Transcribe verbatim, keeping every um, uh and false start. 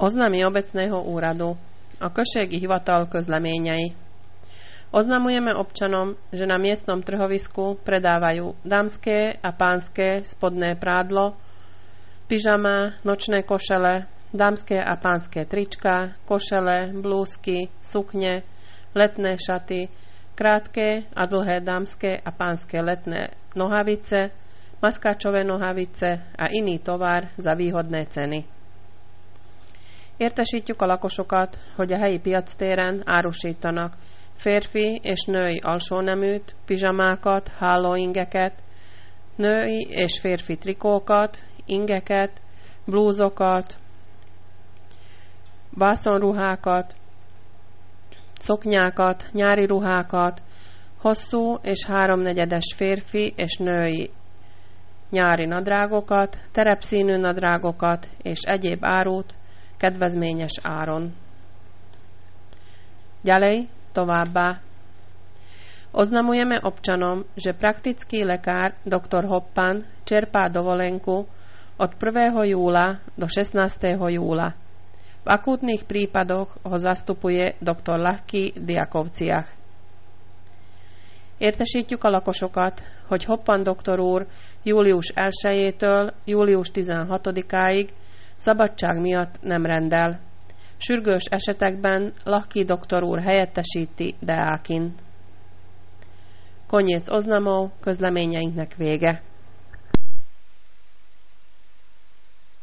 Oznámy obecného úradu. A községi hivatal közleményei. Oznamujeme občanom, že na miestnom trhovisku predávajú dámske a pánske spodné prádlo, pyžama, nočné košele, dámske a pánske trička, košele, blúzky, sukne, letné šaty, krátke a dlhé dámske a pánske letné nohavice, maskáčové nohavice a iný tovar za výhodné ceny. Értesítjük a lakosokat, hogy a helyi piactéren árusítanak férfi és női alsóneműt, pizsamákat, hálóingeket, női és férfi trikókat, ingeket, blúzokat, vászonruhákat, szoknyákat, nyári ruhákat, hosszú és háromnegyedes férfi és női nyári nadrágokat, terepszínű nadrágokat és egyéb árut kedvezményes áron. Ďalej, továbbá. Oznamujeme občanom, že praktický lekár doktor Hoppan čerpá dovolenku od prvého júla do šestnásteho júla. V akútnych prípadoch ho zastupuje doktor Lahký v Diakovciach. Értesítjük a lakosokat, hogy Hoppan doktor úr július elsejétől július tizenhatodikáig szabadság miatt nem rendel. Sürgős esetekben Lahký doktor úr helyettesíti Deákin. Koniec oznamov, közleményeinknek vége.